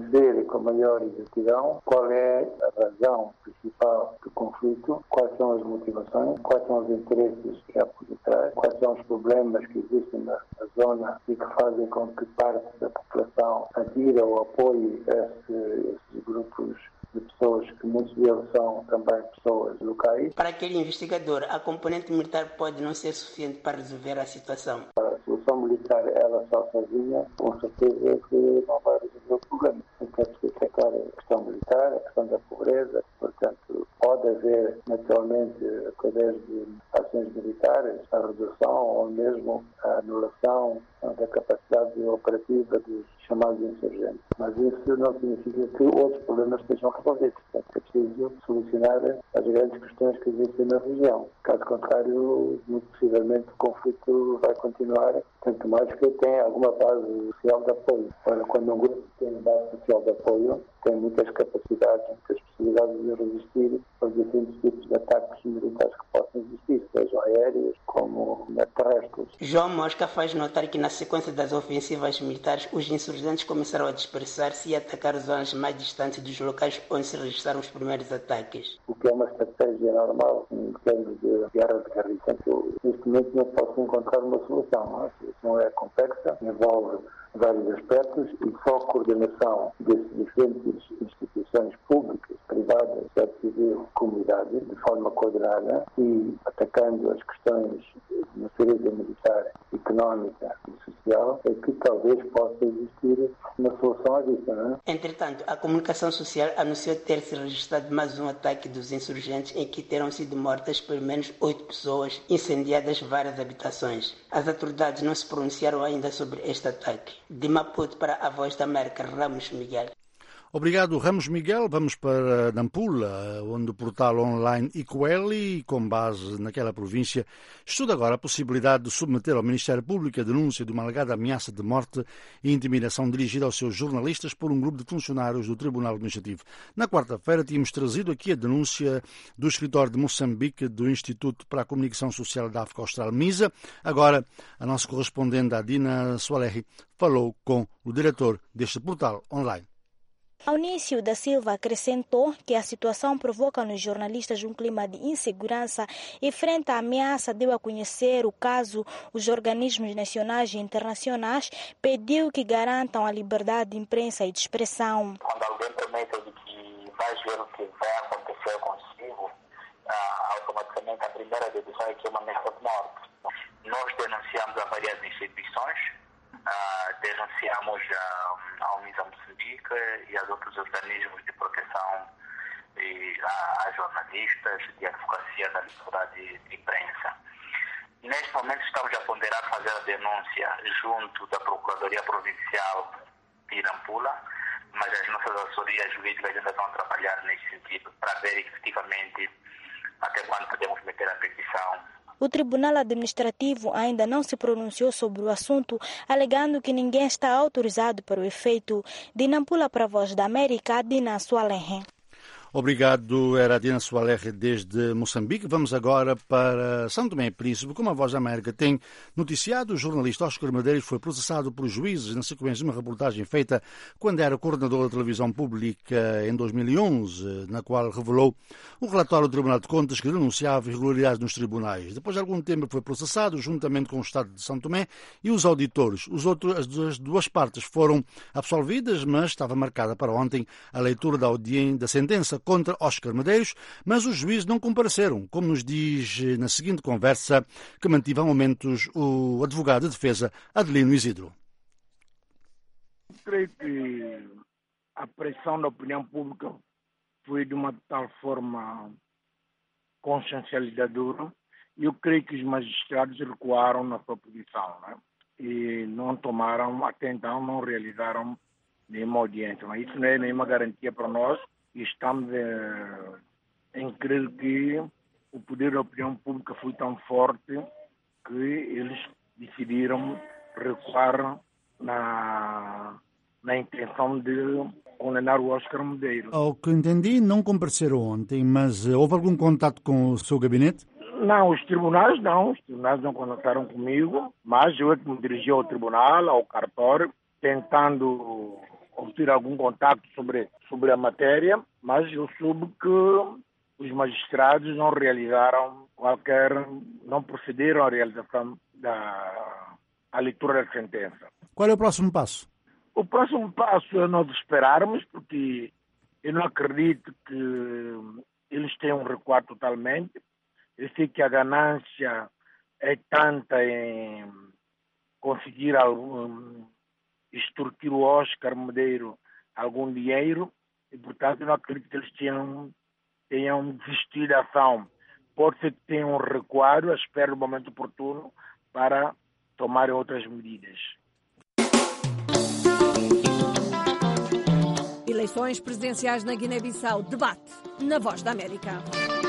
com maior exatidão qual é a razão principal do conflito, quais são as motivações, quais são os interesses que há por detrás, quais são os problemas que existem na zona e que fazem com que parte da população adira ou apoie esses grupos de pessoas que muitos deles são também pessoas locais.
Para aquele investigador, a componente militar pode não ser suficiente para resolver a situação.
A solução militar, ela só sozinha, com certeza que não vai resolver o problema. Então, se destacar a questão militar, a questão da pobreza, portanto, pode haver naturalmente, através de ações militares, a redução ou mesmo a anulação da capacidade operativa dos chamados insurgentes. Mas isso não significa que outros problemas estejam resolvidos. Portanto, é preciso solucionar as grandes questões que existem na região. Caso contrário, muito possivelmente o conflito vai continuar, tanto mais que tem alguma base social de apoio. Ora, quando um grupo tem base social de apoio, tem muitas capacidades, muitas possibilidades de resistir aos diferentes tipos de ataques militares que possam existir, sejam aéreos como terrestres.
João Mosca faz notar que na sequência das ofensivas militares, os insurgentes começaram a dispersar-se e atacar zonas mais distantes dos locais onde se registraram os primeiros ataques.
O que é uma estratégia normal em termos de guerra de guerrilha. Portanto, neste momento não posso encontrar uma solução. A solução é complexa, envolve vários aspectos e só a coordenação desses diferentes instituições públicas, privadas, sociedade civil, comunidade, de forma coordenada e atacando as questões de natureza militar, económica e social, é que talvez possa existir uma solução à vista, não é?
Entretanto, a comunicação social anunciou ter-se registrado mais um ataque dos insurgentes em que terão sido mortas pelo menos 8 pessoas, incendiadas várias habitações. As autoridades não se pronunciaram ainda sobre este ataque. De Maputo para a Voz da América, Ramos Miguel.
Obrigado, Ramos Miguel. Vamos para Nampula, onde o portal online Equeli, com base naquela província, estuda agora a possibilidade de submeter ao Ministério Público a denúncia de uma alegada ameaça de morte e intimidação dirigida aos seus jornalistas por um grupo de funcionários do Tribunal Administrativo. Na quarta-feira tínhamos trazido aqui a denúncia do escritório de Moçambique do Instituto para a Comunicação Social da África Austral, MISA. Agora, a nossa correspondente, Adina Soalerri, falou com o diretor deste portal online.
Aunício da Silva acrescentou que a situação provoca nos jornalistas um clima de insegurança e, frente à ameaça, deu a conhecer o caso. Os organismos nacionais e internacionais pediu que garantam a liberdade de imprensa e de expressão.
Quando alguém promete que vai ver o que vai acontecer consigo, automaticamente a primeira dedução é que é uma ameaça de morte. Nós denunciamos a várias instituições, denunciamos ao MISA Moçambique e aos outros organismos de proteção a jornalistas, de advocacia da liberdade de imprensa. Neste momento estamos a ponderar fazer a denúncia junto da Procuradoria Provincial de Nampula, mas as nossas assessorias jurídicas ainda estão a trabalhar nesse sentido para ver efetivamente até quando podemos meter a petição.
O Tribunal Administrativo ainda não se pronunciou sobre o assunto, alegando que ninguém está autorizado para o efeito. De Nampula para a Voz da América, Adina Soalerri.
Obrigado, era a Adina Soalerri desde Moçambique. Vamos agora para São Tomé e Príncipe. Como a Voz da América tem noticiado, o jornalista Oscar Medeiros foi processado por juízes na sequência de uma reportagem feita quando era coordenador da televisão pública em 2011, na qual revelou um relatório do Tribunal de Contas que denunciava irregularidades nos tribunais. Depois de algum tempo foi processado juntamente com o Estado de São Tomé e os auditores. As duas partes foram absolvidas, mas estava marcada para ontem a leitura da sentença contra Oscar Medeiros, mas os juízes não compareceram, como nos diz na seguinte conversa que mantive há momentos o advogado de defesa Adelino Isidro.
Creio que a pressão da opinião pública foi de uma tal forma consciencializadora e eu creio que os magistrados recuaram na sua posição, né? E não tomaram, até então não realizaram nenhuma audiência, mas isso não é nenhuma garantia para nós. Estamos em crer que o poder da opinião pública foi tão forte que eles decidiram recuar na intenção de condenar o Oscar Medeiros.
Ao que entendi, não compareceram ontem, mas houve algum contato com o seu gabinete?
Não, os tribunais não contaram comigo, mas eu me dirigi ao tribunal, ao cartório, tentando obter algum contacto sobre a matéria, mas eu soube que os magistrados não procederam à realização da leitura da sentença.
Qual é o próximo passo?
O próximo passo é nós esperarmos, porque eu não acredito que eles tenham recuado totalmente. Eu sei que a ganância é tanta em conseguir extorquir o Oscar Medeiros algum dinheiro e, portanto, eu não acredito que eles tenham desistido da ação. Pode ser que tenham recuado, espero o momento oportuno para tomarem outras medidas.
Eleições presidenciais na Guiné-Bissau. Debate na Voz da América.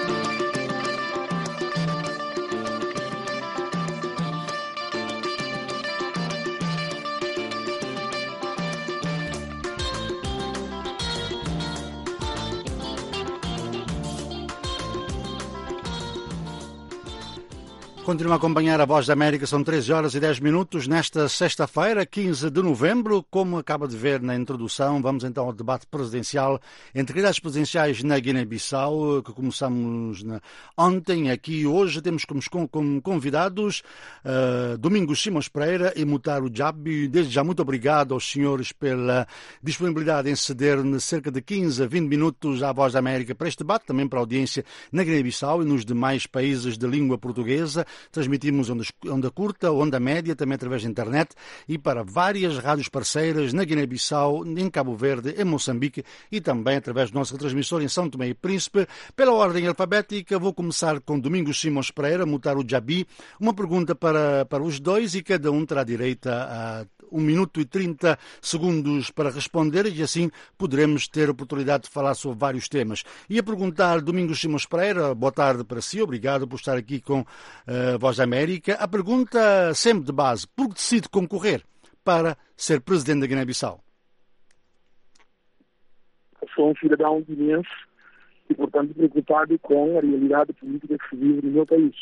Continua a acompanhar a Voz da América, são 13 horas e 10 minutos nesta sexta-feira, 15 de novembro. Como acaba de ver na introdução, vamos então ao debate presidencial entre candidatos presidenciais na Guiné-Bissau, que começamos ontem. Aqui hoje temos como convidados Domingos Simões Pereira e Mutaro Jabi. Desde já muito obrigado aos senhores pela disponibilidade em ceder cerca de 15 a 20 minutos à Voz da América para este debate, também para a audiência na Guiné-Bissau e nos demais países de língua portuguesa. Transmitimos onda curta, onda média, também através da internet e para várias rádios parceiras na Guiné-Bissau, em Cabo Verde, em Moçambique e também através do nosso retransmissor em São Tomé e Príncipe. Pela ordem alfabética, vou começar com Domingos Simões Pereira, Mutaro Jabi. Uma pergunta para os dois e cada um terá direito a 1 minuto e 30 segundos para responder e assim poderemos ter a oportunidade de falar sobre vários temas. E a perguntar, Domingos Simões Pereira, boa tarde para si, obrigado por estar aqui com a Voz da América. A pergunta sempre de base, por que decide concorrer para ser presidente da Guiné-Bissau?
Sou um cidadão guineense e, portanto, preocupado com a realidade política que se vive no meu país.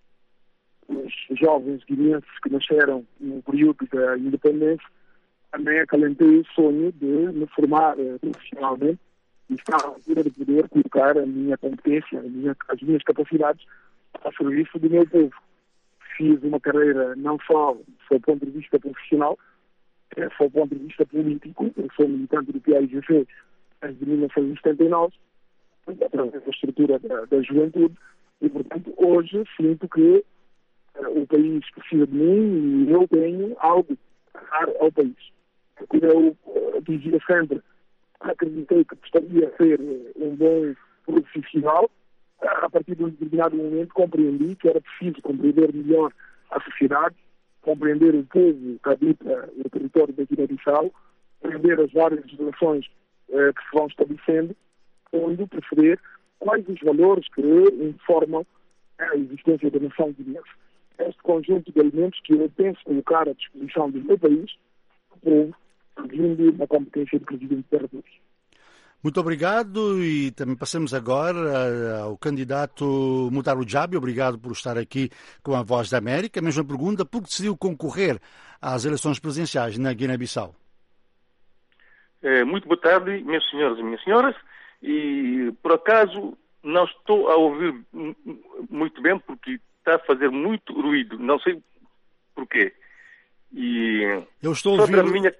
Os jovens guineenses que nasceram no período da independência também acalentei o sonho de me formar profissionalmente e estar à altura de poder colocar a minha competência, as minhas capacidades a serviço do meu povo. Fiz uma carreira não só do ponto de vista profissional, do ponto de vista político. Eu sou militante do PAIGC desde 1979, através da estrutura da juventude, e, portanto, hoje sinto que o país precisa de mim e eu tenho algo a dar ao país. Como eu dizia sempre, acreditei que gostaria de ser um bom profissional. A partir de um determinado momento compreendi que era preciso compreender melhor a sociedade, compreender o povo que habita o território da Guiné-Bissau, compreender as várias relações que se vão estabelecendo, onde perceber quais os valores que informam a existência da nação guineense. Este conjunto de elementos que eu penso colocar à disposição do meu país, do povo, vindo na competência do Presidente da República.
Muito obrigado e também passamos agora ao candidato Mutaro Jabi. Obrigado por estar aqui com a Voz da América. A mesma pergunta, por que decidiu concorrer às eleições presidenciais na Guiné-Bissau?
Muito boa tarde, meus senhores e minhas senhoras. E, por acaso, não estou a ouvir muito bem porque está a fazer muito ruído. Não sei porquê. E
eu estou a ouvir...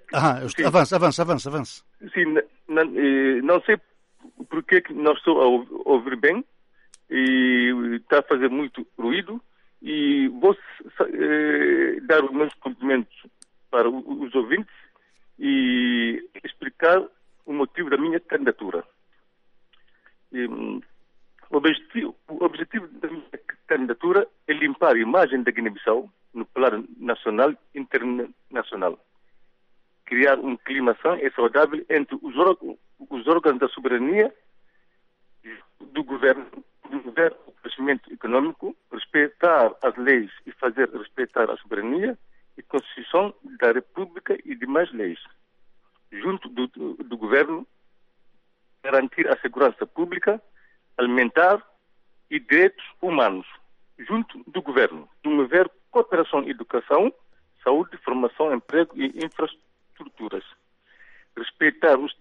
Avança.
Sim, não sei porque que não estou a ouvir bem e está a fazer muito ruído e vou dar os meus cumprimentos para os ouvintes e explicar o motivo da minha candidatura. O objetivo da minha candidatura é limpar a imagem da Guiné-Bissau no plano nacional e internacional. Criar um clima sã e saudável entre os órgãos da soberania do governo, promover o crescimento econômico, respeitar as leis e fazer respeitar a soberania e Constituição da República e demais leis. Junto do governo, garantir a segurança pública, alimentar e direitos humanos. Junto do governo, promover cooperação, educação, saúde, formação, emprego e infraestruturas. respeitar os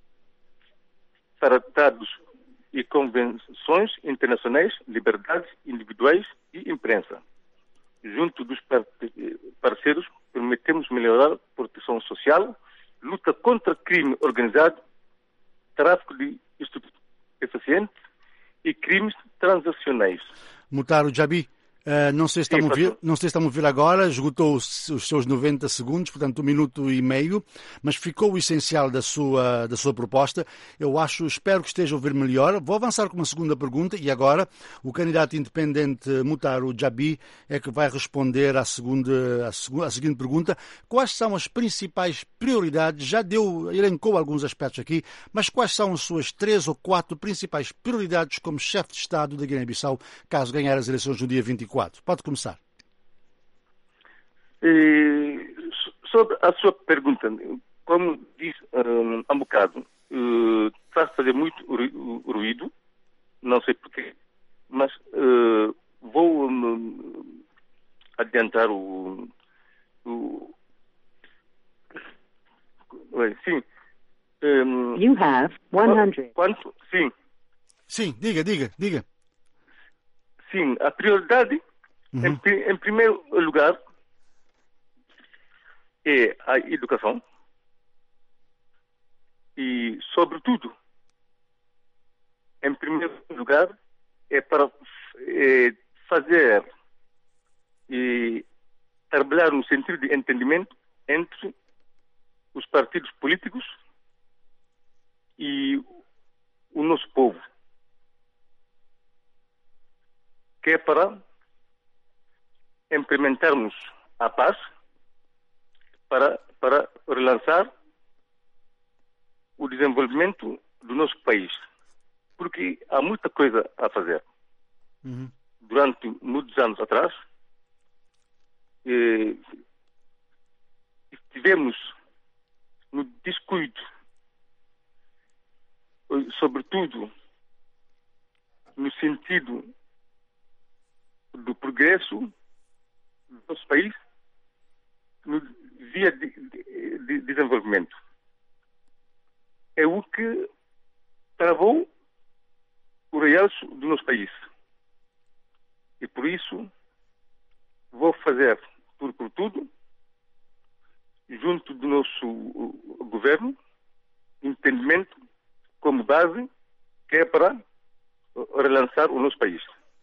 tratados e convenções internacionais, liberdades individuais e imprensa. Junto dos parceiros, prometemos melhorar a proteção social, luta contra crime organizado, tráfico de estupefacientes e crimes transacionais.
Mutaro Jabi, não sei se está a ouvir agora, esgotou os seus 90 segundos, portanto 1 minuto e meio, mas ficou o essencial da sua proposta. Espero que esteja a ouvir melhor. Vou avançar com uma segunda pergunta e agora o candidato independente Mutaro Jabi é que vai responder à seguinte pergunta. Quais são as principais prioridades? Já elencou alguns aspectos aqui, mas quais são as suas 3 ou 4 principais prioridades como chefe de Estado da Guiné-Bissau, caso ganhar as eleições no dia 24? Pode começar.
Sobre a sua pergunta, como disse há um bocado, está a fazer muito ruído, não sei porquê, mas vou adiantar sim.
You have 100.
Quanto? Sim.
Sim, diga.
Sim, a prioridade, em primeiro lugar, é a educação e, sobretudo, em primeiro lugar, é para fazer e trabalhar no sentido de entendimento entre os partidos políticos e o nosso povo, que é para implementarmos a paz, para relançar o desenvolvimento do nosso país. Porque há muita coisa a fazer. Durante muitos anos atrás, estivemos no descuido, sobretudo no sentido do progresso do nosso país no via de desenvolvimento. É o que travou o realço do nosso país. E por isso vou fazer tudo por tudo, junto do nosso governo, entendimento como base, que é para relançar o nosso país.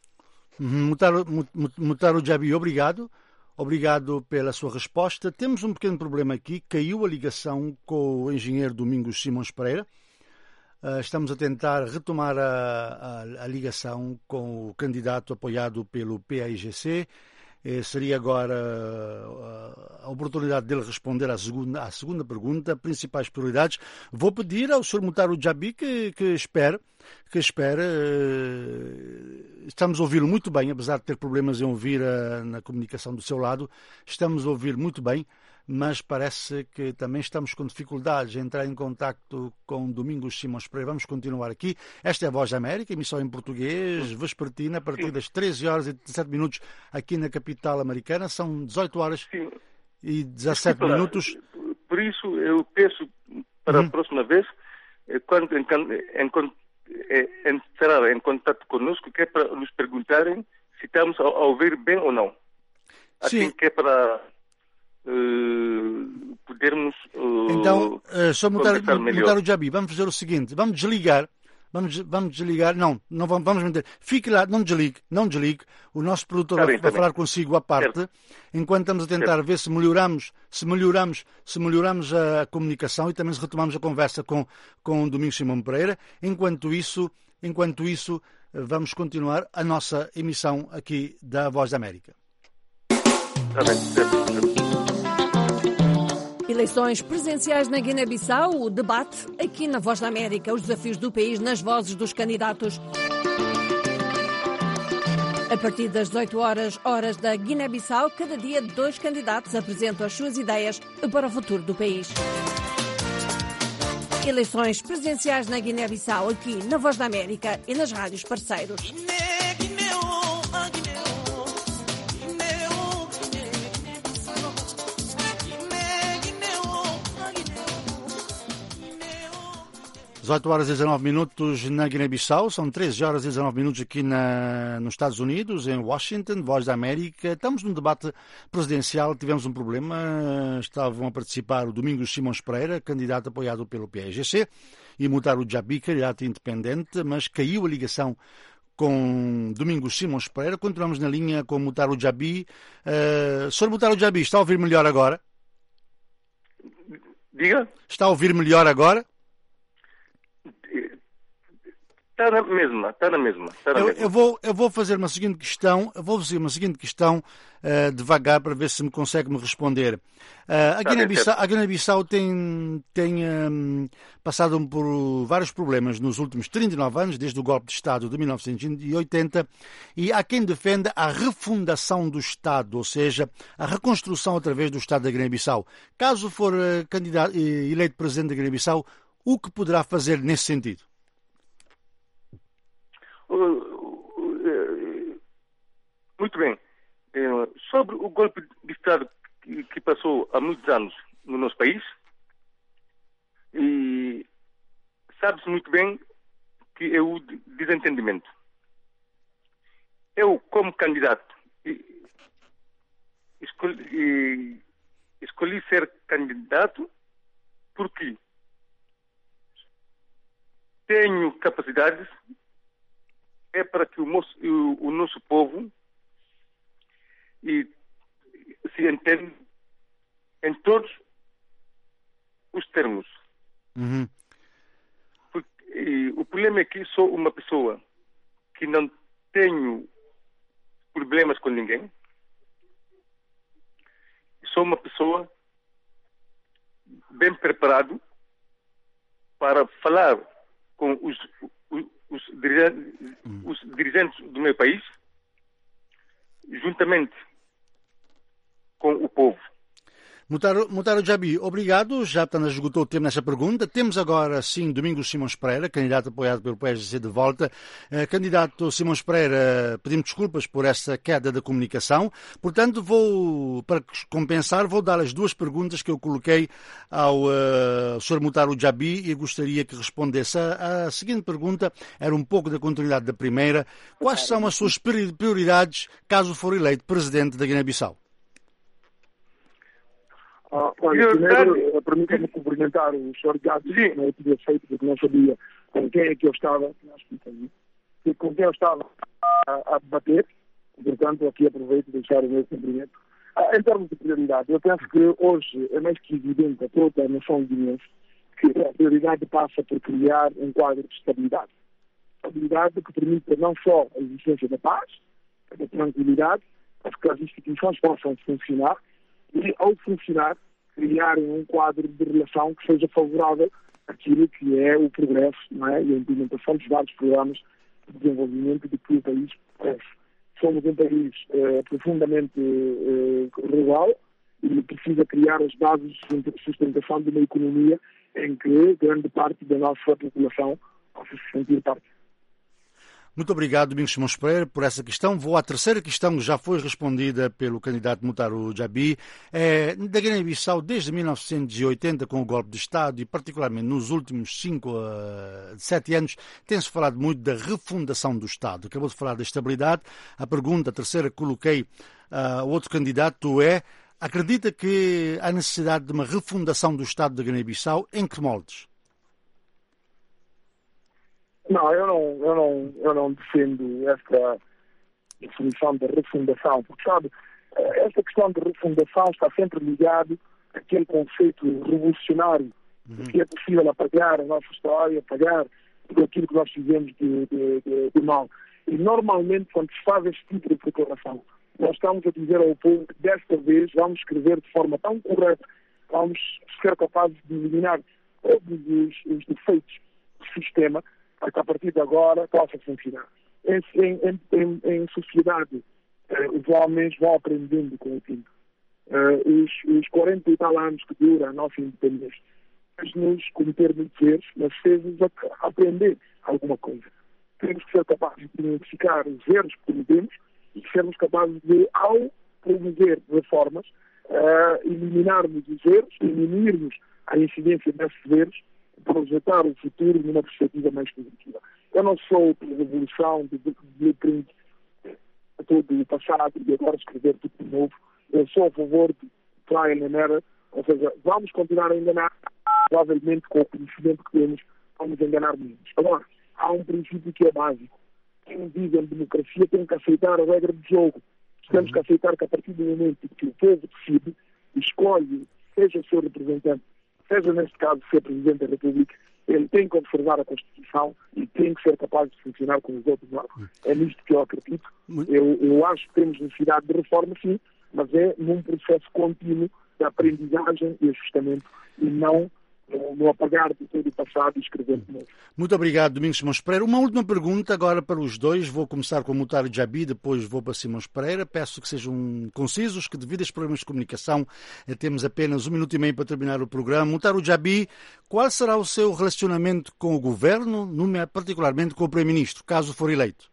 Mutaro Jabi, obrigado. Obrigado pela sua resposta. Temos um pequeno problema aqui. Caiu a ligação com o engenheiro Domingos Simões Pereira. Estamos a tentar retomar a ligação com o candidato apoiado pelo PAIGC. Seria agora a oportunidade dele responder à segunda pergunta, principais prioridades. Vou pedir ao Sr. Mutaro Jabi que espere. Estamos a ouvi-lo muito bem, apesar de ter problemas em ouvir na comunicação do seu lado. Estamos a ouvir muito bem, mas parece que também estamos com dificuldades em entrar em contacto com Domingos Simões Pereira. Vamos continuar aqui. Esta é a Voz da América, emissão em português, vespertina, a partir das 13 horas e 17 minutos aqui na capital americana. São 18 horas e 17 minutos.
Por isso, eu peço para a próxima vez, quando entrar em contato conosco, que é para nos perguntarem se estamos a ouvir bem ou não. Assim que é para podermos
então, só Mutaro Jabi, vamos fazer o seguinte, vamos desligar, não vamos mentir, fique lá, não desligue, o nosso produtor vai falar consigo à parte, enquanto estamos a tentar ver se melhoramos a comunicação e também se retomamos a conversa com o Domingos Simões Pereira. Enquanto isso, vamos continuar a nossa emissão aqui da Voz da América.
Eleições presidenciais na Guiné-Bissau, o debate aqui na Voz da América, os desafios do país nas vozes dos candidatos. A partir das 18 horas da Guiné-Bissau, cada dia 2 candidatos apresentam as suas ideias para o futuro do país. Eleições presidenciais na Guiné-Bissau, aqui na Voz da América e nas rádios parceiros.
18 horas e 19 minutos na Guiné-Bissau, são 13 horas e 19 minutos aqui nos Estados Unidos, em Washington, Voz da América. Estamos num debate presidencial, tivemos um problema, estavam a participar o Domingos Simões Pereira, candidato apoiado pelo PAIGC, e Mutaro Djabi, candidato independente, mas caiu a ligação com Domingos Simões Pereira. Continuamos na linha com Mutaro Djabi. Sr. Mutaro Djabi, está a ouvir melhor agora?
Diga?
Está a ouvir melhor agora?
Está na mesma.
Eu vou fazer uma seguinte questão, devagar para ver se me consegue me responder. A Guiné-Bissau tem passado por vários problemas nos últimos 39 anos, desde o golpe de Estado de 1980, e há quem defenda a refundação do Estado, ou seja, a reconstrução através do Estado da Guiné-Bissau. Caso for eleito presidente da Guiné-Bissau, o que poderá fazer nesse sentido?
Muito bem. Sobre o golpe de Estado que passou há muitos anos no nosso país, sabe-se muito bem que é o desentendimento. Eu, como candidato, escolhi ser candidato porque tenho capacidades para que o nosso povo se entenda em todos os termos.
Uhum.
O problema é que sou uma pessoa que não tenho problemas com ninguém. Sou uma pessoa bem preparado para falar com os dirigentes do meu país, juntamente com o povo.
Mutaro Djabi, obrigado. Já esgotou o tempo nessa pergunta. Temos agora, sim, Domingos Simões Pereira, candidato apoiado pelo PSGC de volta. Candidato Simões Pereira, pedimos desculpas por essa queda da comunicação. Portanto, para compensar, vou dar as duas perguntas que eu coloquei ao Sr. Mutaro Djabi e gostaria que respondesse. A seguinte pergunta era um pouco da continuidade da primeira. Quais são as suas prioridades caso for eleito presidente da Guiné-Bissau?
Primeiro, permita-me cumprimentar o Sr. Gato, que não tinha feito, porque não sabia com quem é que eu estava, a debater. Portanto, aqui aproveito de deixar o meu cumprimento. Em termos de prioridade, eu penso que hoje é mais que evidente a toda a nação guineense que a prioridade passa por criar um quadro de estabilidade. Estabilidade que permita não só a existência da paz, da tranquilidade, mas que as instituições possam funcionar e, ao funcionar, criar um quadro de relação que seja favorável àquilo que é o progresso, não é? E a implementação dos vários programas de desenvolvimento de que o país cresce. Somos um país profundamente rural e precisa criar as bases de sustentação de uma economia em que grande parte da nossa população possa se sentir parte.
Muito obrigado, Domingos Simões Pereira, por essa questão. Vou à terceira questão, que já foi respondida pelo candidato Mutaro Djabi. Da Guiné-Bissau, desde 1980, com o golpe de Estado, e particularmente nos últimos 5 a 7 anos, tem-se falado muito da refundação do Estado. Acabou de falar da estabilidade. A terceira que coloquei ao outro candidato é: acredita que há necessidade de uma refundação do Estado da Guiné-Bissau? Em que moldes?
Não, eu não defendo esta definição de refundação, porque, sabe, esta questão de refundação está sempre ligado àquele conceito revolucionário de que é possível apagar a nossa história, apagar tudo aquilo que nós fizemos de mal. E, normalmente, quando se faz este tipo de proclamação, nós estamos a dizer ao povo que, desta vez, vamos escrever de forma tão correta, vamos ser capazes de eliminar todos os defeitos do sistema, para que a partir de agora possa funcionar. Em sociedade, os homens vão aprendendo com o tempo. Os 40 e tal anos que dura a nossa independência fez-nos cometer muitos erros, mas fez-nos aprender alguma coisa. Temos que ser capazes de identificar os erros que cometemos e sermos capazes de, ao promover reformas, eliminarmos os erros, diminuirmos a incidência desses erros projetar o futuro numa perspectiva mais positiva. Eu não sou pela revolução de blueprint todo o passado e agora escrever tudo de novo. Eu sou a favor de trial and error, ou seja, vamos continuar a enganar, provavelmente com o conhecimento que temos, vamos enganar menos. Agora, há um princípio que é básico. Quem vive em democracia tem que aceitar a regra do jogo. Temos que aceitar que a partir do momento que o povo decide, escolhe, seja o seu representante, seja neste caso ser Presidente da República, ele tem que observar a Constituição e tem que ser capaz de funcionar com os outros órgãos. É nisto que eu acredito. Eu acho que temos necessidade de reforma, sim, mas é num processo contínuo de aprendizagem e ajustamento e não no apagar de todo o passado e escrever de novo.
Muito obrigado, Domingos Simões Pereira. Uma última pergunta agora para os dois. Vou começar com o Muhtar Jabi, depois vou para Simões Pereira. Peço que sejam concisos, que devido a estes problemas de comunicação temos apenas 1 minuto e meio para terminar o programa. Muhtar Jabi, qual será o seu relacionamento com o Governo, particularmente com o Primeiro-Ministro, caso for eleito?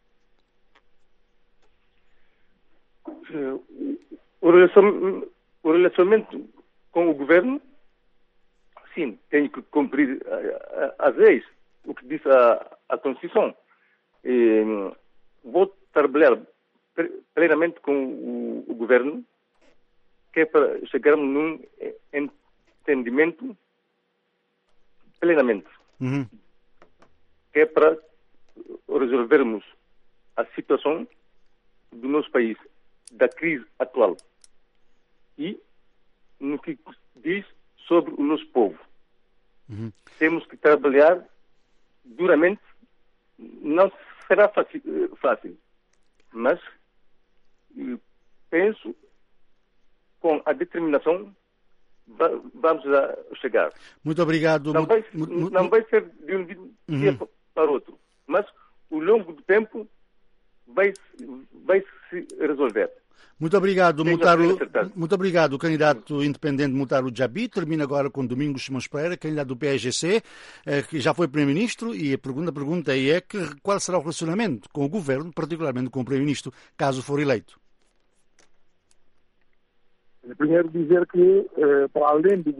O relacionamento com o Governo, sim, tenho que cumprir as leis, o que diz a Constituição. Vou trabalhar plenamente com o Governo, que é para chegarmos num entendimento plenamente, que é para resolvermos a situação do nosso país, da crise atual. E no que diz sobre o nosso povo. Temos que trabalhar duramente. Não será fácil, mas penso com a determinação vamos a chegar.
Muito obrigado.
Não vai ser de um dia para outro, mas ao longo do tempo vai se resolver.
Muito obrigado, candidato independente Muhtar Jabi. Termino agora com Domingos Simões Pereira, candidato do PSGC, que já foi Primeiro-Ministro, e a pergunta é qual será o relacionamento com o Governo, particularmente com o Primeiro-Ministro, caso for eleito?
Primeiro dizer que, para além das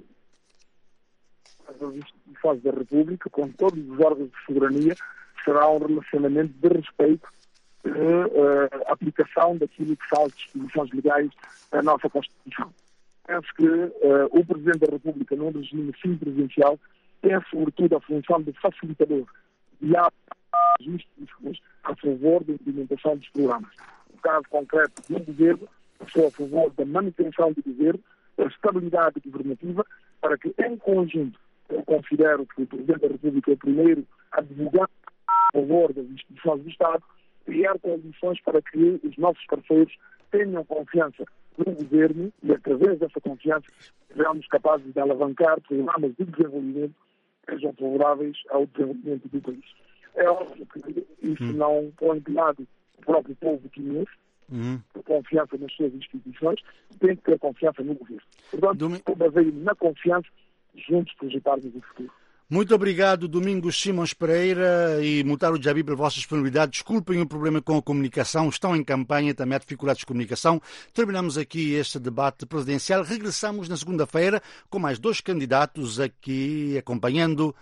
instituições da República, com todos os órgãos de soberania, será um relacionamento de respeito a aplicação daquilo que são as disposições legais da nossa Constituição. Penso que o Presidente da República, num regime semipresidencial, tem sobretudo a função de facilitador de atos instituições a favor da implementação dos programas. No caso concreto do governo, sou a favor da manutenção do governo, da estabilidade governativa, para que, em conjunto, eu considero que o Presidente da República é o primeiro a divulgar a favor das instituições do Estado, criar condições para que os nossos parceiros tenham confiança no governo e, através dessa confiança, sejamos capazes de alavancar programas de desenvolvimento que sejam favoráveis ao desenvolvimento do país. É óbvio que isso não põe de lado o próprio povo quinense, ter confiança nas suas instituições, tem que ter confiança no governo. Portanto, eu baseio-me na confiança, juntos projetarmos o futuro.
Muito obrigado, Domingos Simões Pereira e Muhtar Jabi, pela vossa disponibilidade. Desculpem o problema com a comunicação, estão em campanha, também há dificuldades de comunicação. Terminamos aqui este debate presidencial. Regressamos na segunda-feira com mais 2 candidatos aqui acompanhando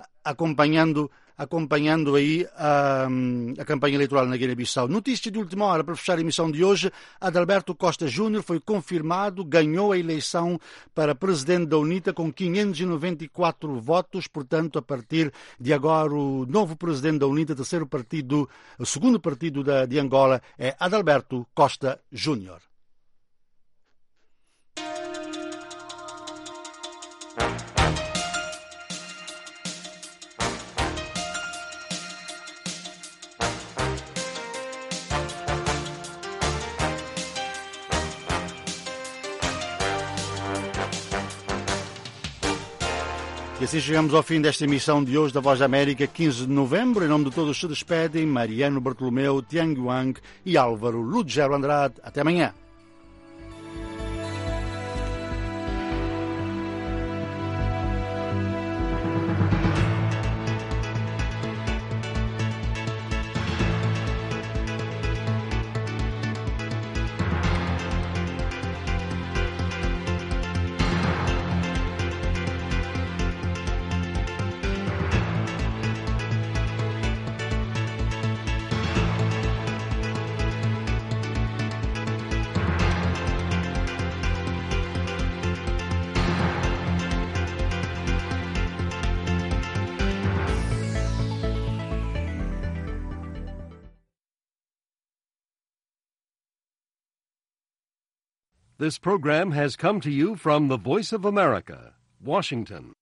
aí a campanha eleitoral na Guiné-Bissau. Notícia de última hora para fechar a emissão de hoje: Adalberto Costa Júnior foi confirmado, ganhou a eleição para presidente da UNITA com 594 votos. Portanto, a partir de agora, o novo presidente da UNITA, o segundo partido de Angola, é Adalberto Costa Júnior. E assim chegamos ao fim desta emissão de hoje da Voz da América, 15 de novembro. Em nome de todos se despedem Mariano Bartolomeu, Tiang Yuang e Álvaro Ludgero Andrade. Até amanhã.
This program has come to you from the Voice of America, Washington.